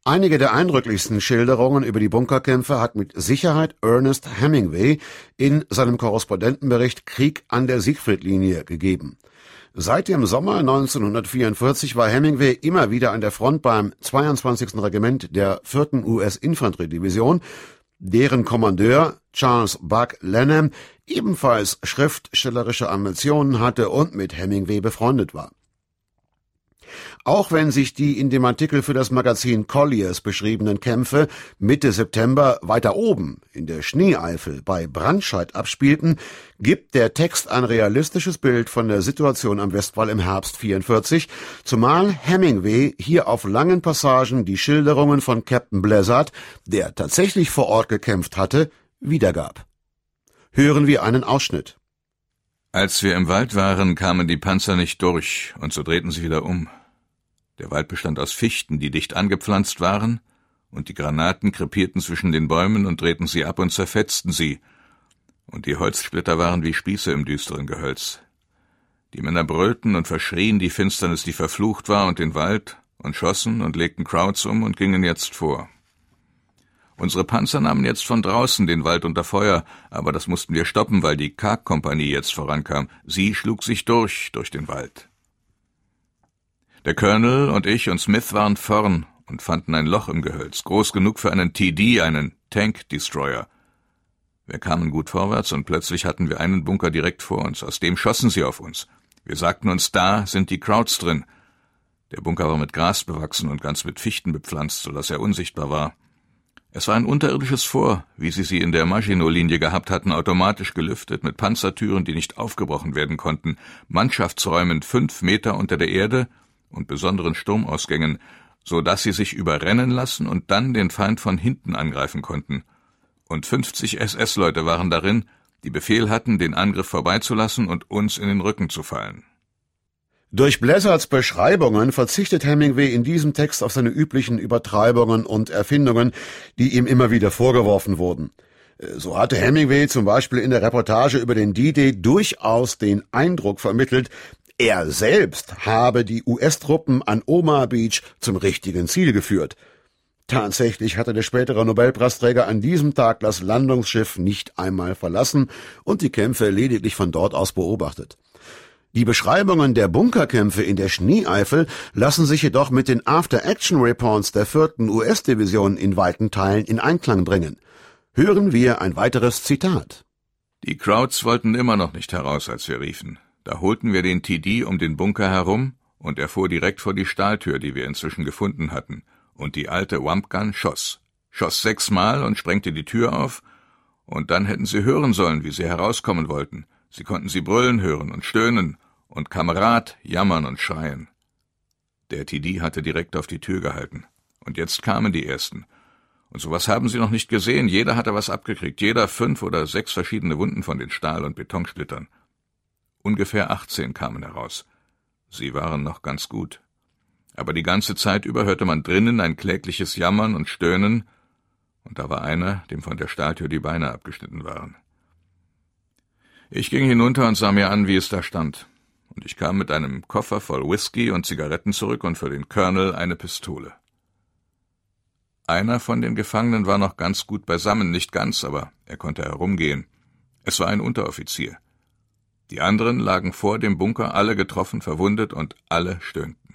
Einige der eindrücklichsten Schilderungen über die Bunkerkämpfe hat mit Sicherheit Ernest Hemingway in seinem Korrespondentenbericht Krieg an der Siegfriedlinie gegeben. Seit dem Sommer 1944 war Hemingway immer wieder an der Front beim 22. Regiment der 4. US-Infanteriedivision, deren Kommandeur Charles Buck Lanham ebenfalls schriftstellerische Ambitionen hatte und mit Hemingway befreundet war. Auch wenn sich die in dem Artikel für das Magazin Colliers beschriebenen Kämpfe Mitte September weiter oben in der Schneeeifel bei Brandscheid abspielten, gibt der Text ein realistisches Bild von der Situation am Westwall im Herbst 1944, zumal Hemingway hier auf langen Passagen die Schilderungen von Captain Blizzard, der tatsächlich vor Ort gekämpft hatte, wiedergab. Hören wir einen Ausschnitt. Als wir im Wald waren, kamen die Panzer nicht durch, und so drehten sie wieder um. Der Wald bestand aus Fichten, die dicht angepflanzt waren, und die Granaten krepierten zwischen den Bäumen und drehten sie ab und zerfetzten sie, und die Holzsplitter waren wie Spieße im düsteren Gehölz. Die Männer brüllten und verschrien die Finsternis, die verflucht war, und den Wald, und schossen und legten Krauts um und gingen jetzt vor. Unsere Panzer nahmen jetzt von draußen den Wald unter Feuer, aber das mussten wir stoppen, weil die K-Kompanie jetzt vorankam. Sie schlug sich durch den Wald. Der Colonel und ich und Smith waren vorn und fanden ein Loch im Gehölz, groß genug für einen TD, einen Tank-Destroyer. Wir kamen gut vorwärts und plötzlich hatten wir einen Bunker direkt vor uns. Aus dem schossen sie auf uns. Wir sagten uns, da sind die Krauts drin. Der Bunker war mit Gras bewachsen und ganz mit Fichten bepflanzt, sodass er unsichtbar war. Es war ein unterirdisches Fort, wie sie in der Maginot-Linie gehabt hatten, automatisch gelüftet, mit Panzertüren, die nicht aufgebrochen werden konnten, Mannschaftsräumen 5 Meter unter der Erde und besonderen Sturmausgängen, so dass sie sich überrennen lassen und dann den Feind von hinten angreifen konnten. Und 50 SS-Leute waren darin, die Befehl hatten, den Angriff vorbeizulassen und uns in den Rücken zu fallen. Durch Blizzards Beschreibungen verzichtet Hemingway in diesem Text auf seine üblichen Übertreibungen und Erfindungen, die ihm immer wieder vorgeworfen wurden. So hatte Hemingway zum Beispiel in der Reportage über den D-Day durchaus den Eindruck vermittelt, er selbst habe die US-Truppen an Omaha Beach zum richtigen Ziel geführt. Tatsächlich hatte der spätere Nobelpreisträger an diesem Tag das Landungsschiff nicht einmal verlassen und die Kämpfe lediglich von dort aus beobachtet. Die Beschreibungen der Bunkerkämpfe in der Schneeeifel lassen sich jedoch mit den After-Action-Reports der 4. US-Division in weiten Teilen in Einklang bringen. Hören wir ein weiteres Zitat. Die Krauts wollten immer noch nicht heraus, als wir riefen. Da holten wir den TD um den Bunker herum und er fuhr direkt vor die Stahltür, die wir inzwischen gefunden hatten, und die alte Wampgun schoss 6-mal und sprengte die Tür auf, und dann hätten sie hören sollen, wie sie herauskommen wollten. Sie konnten sie brüllen hören und stöhnen und Kamerad jammern und schreien. Der TD hatte direkt auf die Tür gehalten. Und jetzt kamen die Ersten. Und sowas haben sie noch nicht gesehen. Jeder hatte was abgekriegt. Jeder 5 oder 6 verschiedene Wunden von den Stahl- und Betonsplittern. Ungefähr 18 kamen heraus. Sie waren noch ganz gut. Aber die ganze Zeit über hörte man drinnen ein klägliches Jammern und Stöhnen, und da war einer, dem von der Stahltür die Beine abgeschnitten waren. Ich ging hinunter und sah mir an, wie es da stand, und ich kam mit einem Koffer voll Whisky und Zigaretten zurück und für den Colonel eine Pistole. Einer von den Gefangenen war noch ganz gut beisammen, nicht ganz, aber er konnte herumgehen. Es war ein Unteroffizier. Die anderen lagen vor dem Bunker, alle getroffen, verwundet und alle stöhnten.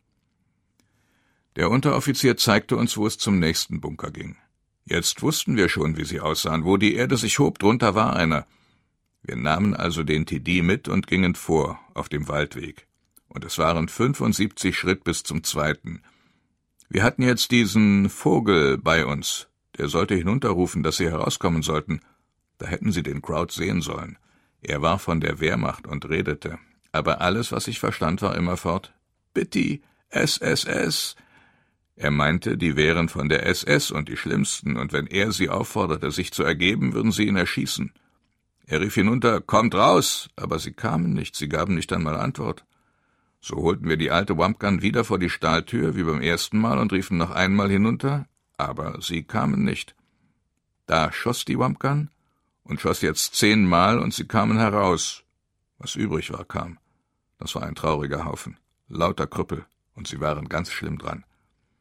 Der Unteroffizier zeigte uns, wo es zum nächsten Bunker ging. Jetzt wussten wir schon, wie sie aussahen. Wo die Erde sich hob, drunter war einer. Wir nahmen also den TD mit und gingen vor, auf dem Waldweg. Und es waren 75 Schritt bis zum zweiten. Wir hatten jetzt diesen Vogel bei uns. Der sollte hinunterrufen, dass sie herauskommen sollten. Da hätten sie den Kraut sehen sollen. Er war von der Wehrmacht und redete. Aber alles, was ich verstand, war immerfort: Bitte, SSS. Er meinte, die wären von der SS und die Schlimmsten, und wenn er sie aufforderte, sich zu ergeben, würden sie ihn erschießen. Er rief hinunter: Kommt raus! Aber sie kamen nicht, sie gaben nicht einmal Antwort. So holten wir die alte Wampgun wieder vor die Stahltür, wie beim ersten Mal, und riefen noch einmal hinunter, aber sie kamen nicht. Da schoss die Wampgun und schoss jetzt 10-mal, und sie kamen heraus. Was übrig war, kam. Das war ein trauriger Haufen, lauter Krüppel, und sie waren ganz schlimm dran.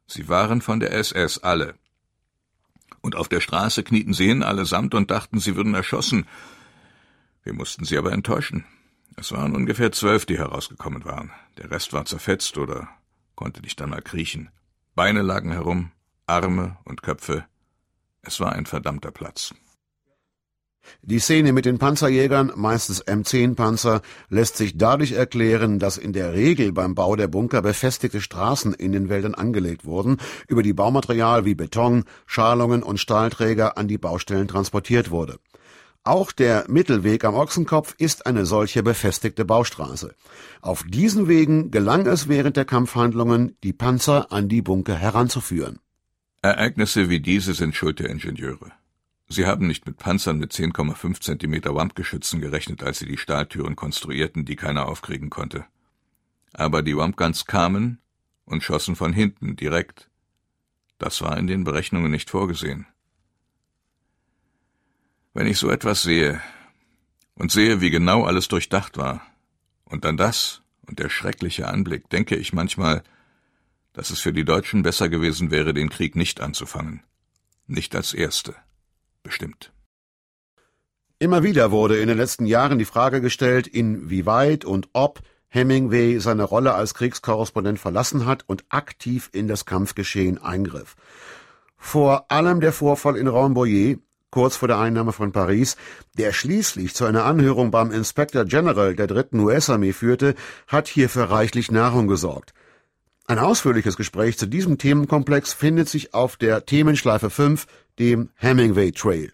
Sie waren von der SS, alle. Und auf der Straße knieten sie hin allesamt und dachten, sie würden erschossen. Wir mussten sie aber enttäuschen. Es waren ungefähr 12, die herausgekommen waren. Der Rest war zerfetzt oder konnte nicht einmal kriechen. Beine lagen herum, Arme und Köpfe. Es war ein verdammter Platz. Die Szene mit den Panzerjägern, meistens M10-Panzer, lässt sich dadurch erklären, dass in der Regel beim Bau der Bunker befestigte Straßen in den Wäldern angelegt wurden, über die Baumaterial wie Beton, Schalungen und Stahlträger an die Baustellen transportiert wurde. Auch der Mittelweg am Ochsenkopf ist eine solche befestigte Baustraße. Auf diesen Wegen gelang es während der Kampfhandlungen, die Panzer an die Bunker heranzuführen. Ereignisse wie diese sind Schuld der Ingenieure. Sie haben nicht mit Panzern mit 10,5 cm Wampgeschützen gerechnet, als sie die Stahltüren konstruierten, die keiner aufkriegen konnte. Aber die Wampguns kamen und schossen von hinten direkt. Das war in den Berechnungen nicht vorgesehen. Wenn ich so etwas sehe und sehe, wie genau alles durchdacht war, und dann das und der schreckliche Anblick, denke ich manchmal, dass es für die Deutschen besser gewesen wäre, den Krieg nicht anzufangen. Nicht als Erste. Bestimmt. Immer wieder wurde in den letzten Jahren die Frage gestellt, inwieweit und ob Hemingway seine Rolle als Kriegskorrespondent verlassen hat und aktiv in das Kampfgeschehen eingriff. Vor allem der Vorfall in Rambouillet, kurz vor der Einnahme von Paris, der schließlich zu einer Anhörung beim Inspector General der 3. US-Armee führte, hat hier für reichlich Nahrung gesorgt. Ein ausführliches Gespräch zu diesem Themenkomplex findet sich auf der Themenschleife 5, dem Hemingway Trail.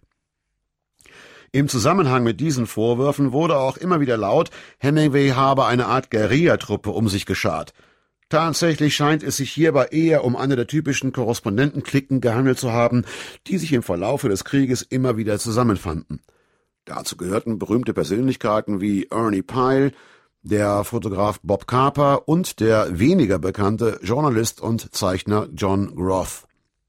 Im Zusammenhang mit diesen Vorwürfen wurde auch immer wieder laut, Hemingway habe eine Art Guerillatruppe um sich geschart. Tatsächlich scheint es sich hierbei eher um eine der typischen Korrespondentenklicken gehandelt zu haben, die sich im Verlaufe des Krieges immer wieder zusammenfanden. Dazu gehörten berühmte Persönlichkeiten wie Ernie Pyle, der Fotograf Bob Carper und der weniger bekannte Journalist und Zeichner John Groth.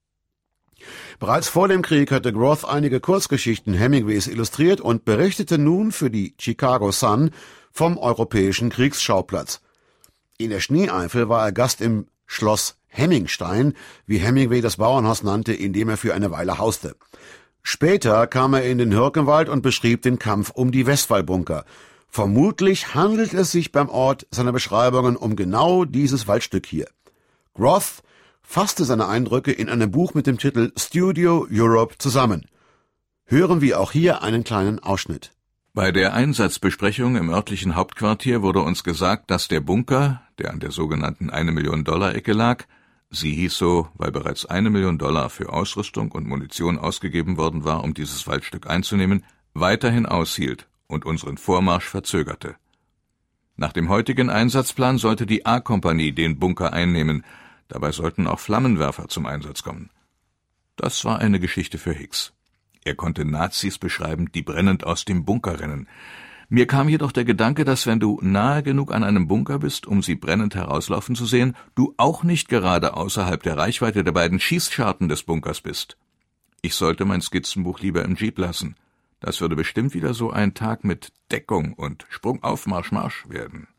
Bereits vor dem Krieg hatte Groth einige Kurzgeschichten Hemingways illustriert und berichtete nun für die Chicago Sun vom europäischen Kriegsschauplatz. In der Schneeeifel war er Gast im Schloss Hemmingstein, wie Hemingway das Bauernhaus nannte, in dem er für eine Weile hauste. Später kam er in den Hürkenwald und beschrieb den Kampf um die Westwallbunker. Vermutlich handelt es sich beim Ort seiner Beschreibungen um genau dieses Waldstück hier. Groth fasste seine Eindrücke in einem Buch mit dem Titel Studio Europe zusammen. Hören wir auch hier einen kleinen Ausschnitt. Bei der Einsatzbesprechung im örtlichen Hauptquartier wurde uns gesagt, dass der Bunker, der an der sogenannten $1-Million-Ecke lag, sie hieß so, weil bereits $1 Million für Ausrüstung und Munition ausgegeben worden war, um dieses Waldstück einzunehmen, weiterhin aushielt und unseren Vormarsch verzögerte. Nach dem heutigen Einsatzplan sollte die A-Kompanie den Bunker einnehmen, dabei sollten auch Flammenwerfer zum Einsatz kommen. Das war eine Geschichte für Hicks. Er konnte Nazis beschreiben, die brennend aus dem Bunker rennen. Mir kam jedoch der Gedanke, dass wenn du nahe genug an einem Bunker bist, um sie brennend herauslaufen zu sehen, du auch nicht gerade außerhalb der Reichweite der beiden Schießscharten des Bunkers bist. Ich sollte mein Skizzenbuch lieber im Jeep lassen. Das würde bestimmt wieder so ein Tag mit Deckung und Sprung auf Marsch werden.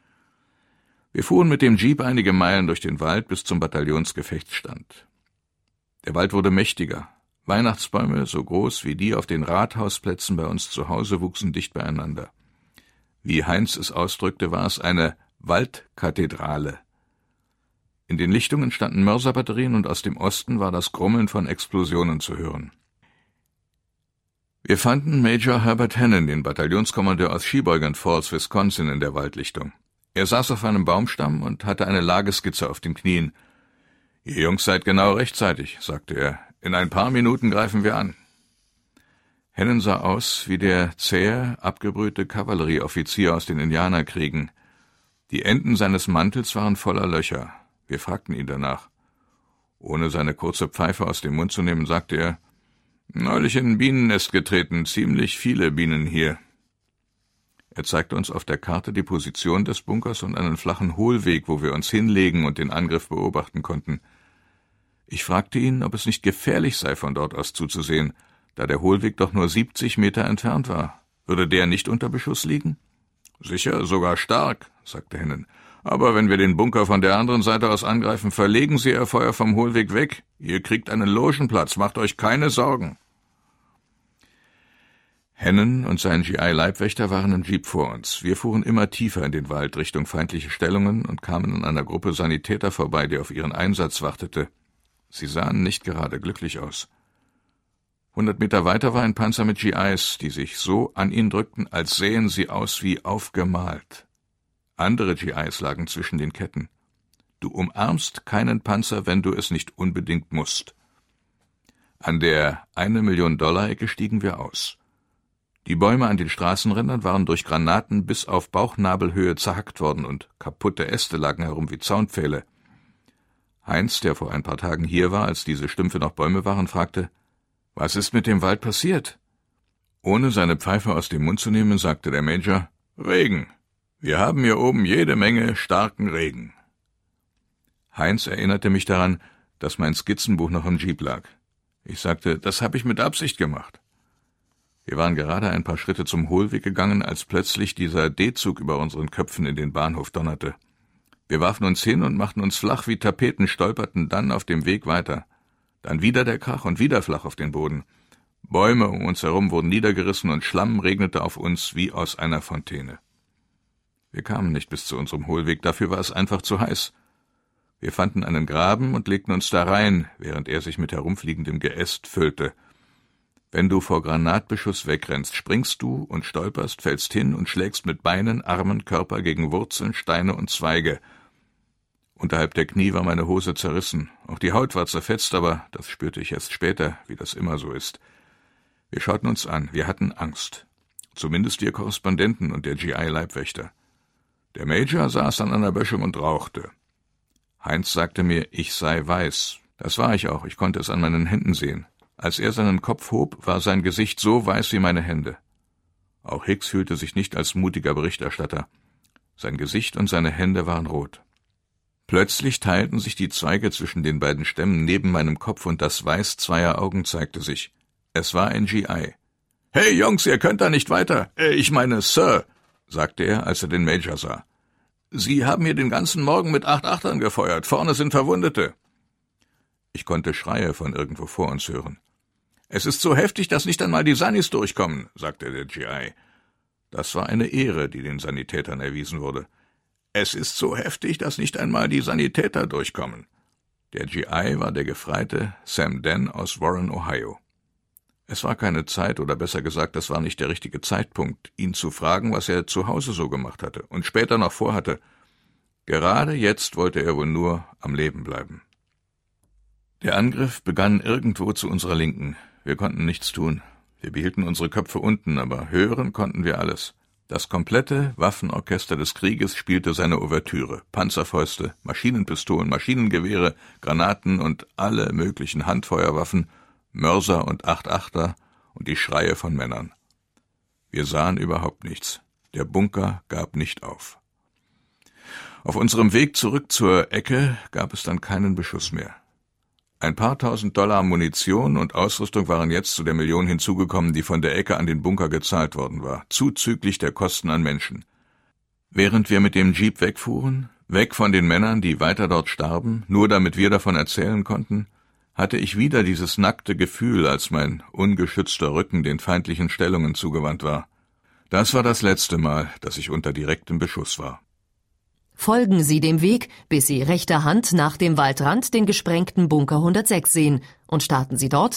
Wir fuhren mit dem Jeep einige Meilen durch den Wald bis zum Bataillonsgefechtsstand. Der Wald wurde mächtiger. Weihnachtsbäume, so groß wie die auf den Rathausplätzen bei uns zu Hause, wuchsen dicht beieinander. Wie Heinz es ausdrückte, war es eine Waldkathedrale. In den Lichtungen standen Mörserbatterien und aus dem Osten war das Grummeln von Explosionen zu hören. Wir fanden Major Herbert Hannon, den Bataillonskommandeur aus Sheboygan Falls, Wisconsin, in der Waldlichtung. Er saß auf einem Baumstamm und hatte eine Lageskizze auf den Knien. »Ihr Jungs seid genau rechtzeitig«, sagte er. »In ein paar Minuten greifen wir an.« Hannon sah aus wie der zähe, abgebrühte Kavallerieoffizier aus den Indianerkriegen. Die Enden seines Mantels waren voller Löcher. Wir fragten ihn danach. Ohne seine kurze Pfeife aus dem Mund zu nehmen, sagte er, »Neulich in ein Bienennest getreten, ziemlich viele Bienen hier.« Er zeigte uns auf der Karte die Position des Bunkers und einen flachen Hohlweg, wo wir uns hinlegen und den Angriff beobachten konnten. Ich fragte ihn, ob es nicht gefährlich sei, von dort aus zuzusehen, da der Hohlweg doch nur 70 Meter entfernt war. Würde der nicht unter Beschuss liegen? »Sicher, sogar stark«, sagte Hannon. Aber wenn wir den Bunker von der anderen Seite aus angreifen, verlegen Sie Ihr Feuer vom Hohlweg weg. Ihr kriegt einen Logenplatz, macht euch keine Sorgen. Hannon und sein GI-Leibwächter waren im Jeep vor uns. Wir fuhren immer tiefer in den Wald Richtung feindliche Stellungen und kamen an einer Gruppe Sanitäter vorbei, die auf ihren Einsatz wartete. Sie sahen nicht gerade glücklich aus. 100 Meter weiter war ein Panzer mit GIs, die sich so an ihn drückten, als sähen sie aus wie aufgemalt. Andere GIs lagen zwischen den Ketten. Du umarmst keinen Panzer, wenn du es nicht unbedingt musst. An der $1-Million-Ecke stiegen wir aus. Die Bäume an den Straßenrändern waren durch Granaten bis auf Bauchnabelhöhe zerhackt worden und kaputte Äste lagen herum wie Zaunpfähle. Heinz, der vor ein paar Tagen hier war, als diese Stümpfe noch Bäume waren, fragte: »Was ist mit dem Wald passiert?« Ohne seine Pfeife aus dem Mund zu nehmen, sagte der Major: »Regen. Wir haben hier oben jede Menge starken Regen.« Heinz erinnerte mich daran, dass mein Skizzenbuch noch im Jeep lag. Ich sagte: »Das habe ich mit Absicht gemacht.« Wir waren gerade ein paar Schritte zum Hohlweg gegangen, als plötzlich dieser D-Zug über unseren Köpfen in den Bahnhof donnerte. Wir warfen uns hin und machten uns flach wie Tapeten, stolperten dann auf dem Weg weiter. Dann wieder der Krach und wieder flach auf den Boden. Bäume um uns herum wurden niedergerissen und Schlamm regnete auf uns wie aus einer Fontäne. Wir kamen nicht bis zu unserem Hohlweg, dafür war es einfach zu heiß. Wir fanden einen Graben und legten uns da rein, während er sich mit herumfliegendem Geäst füllte. Wenn du vor Granatbeschuss wegrennst, springst du und stolperst, fällst hin und schlägst mit Beinen, Armen, Körper gegen Wurzeln, Steine und Zweige. Unterhalb der Knie war meine Hose zerrissen. Auch die Haut war zerfetzt, aber das spürte ich erst später, wie das immer so ist. Wir schauten uns an, wir hatten Angst. Zumindest wir Korrespondenten und der GI-Leibwächter. Der Major saß an einer Böschung und rauchte. Heinz sagte mir, ich sei weiß. Das war ich auch, ich konnte es an meinen Händen sehen. Als er seinen Kopf hob, war sein Gesicht so weiß wie meine Hände. Auch Hicks fühlte sich nicht als mutiger Berichterstatter. Sein Gesicht und seine Hände waren rot. Plötzlich teilten sich die Zweige zwischen den beiden Stämmen neben meinem Kopf und das Weiß zweier Augen zeigte sich. Es war ein GI. »Hey Jungs, ihr könnt da nicht weiter. Ich meine, Sir«, sagte er, als er den Major sah. »Sie haben hier den ganzen Morgen mit 8 Achtern gefeuert. Vorne sind Verwundete.« Ich konnte Schreie von irgendwo vor uns hören. »Es ist so heftig, dass nicht einmal die Sannis durchkommen«, sagte der GI. Das war eine Ehre, die den Sanitätern erwiesen wurde. »Es ist so heftig, dass nicht einmal die Sanitäter durchkommen.« Der GI war der Gefreite Sam Denn aus Warren, Ohio. Es war keine Zeit, oder besser gesagt, das war nicht der richtige Zeitpunkt, ihn zu fragen, was er zu Hause so gemacht hatte und später noch vorhatte. Gerade jetzt wollte er wohl nur am Leben bleiben. Der Angriff begann irgendwo zu unserer Linken. Wir konnten nichts tun. Wir behielten unsere Köpfe unten, aber hören konnten wir alles. Das komplette Waffenorchester des Krieges spielte seine Ouvertüre. Panzerfäuste, Maschinenpistolen, Maschinengewehre, Granaten und alle möglichen Handfeuerwaffen, Mörser und 8-Achter und die Schreie von Männern. Wir sahen überhaupt nichts. Der Bunker gab nicht auf. Auf unserem Weg zurück zur Ecke gab es dann keinen Beschuss mehr. Ein paar $1.000 Munition und Ausrüstung waren jetzt zu der Million hinzugekommen, die von der Ecke an den Bunker gezahlt worden war, zuzüglich der Kosten an Menschen. Während wir mit dem Jeep wegfuhren, weg von den Männern, die weiter dort starben, nur damit wir davon erzählen konnten, hatte ich wieder dieses nackte Gefühl, als mein ungeschützter Rücken den feindlichen Stellungen zugewandt war. Das war das letzte Mal, dass ich unter direktem Beschuss war. Folgen Sie dem Weg, bis Sie rechter Hand nach dem Waldrand den gesprengten Bunker 106 sehen und starten Sie dort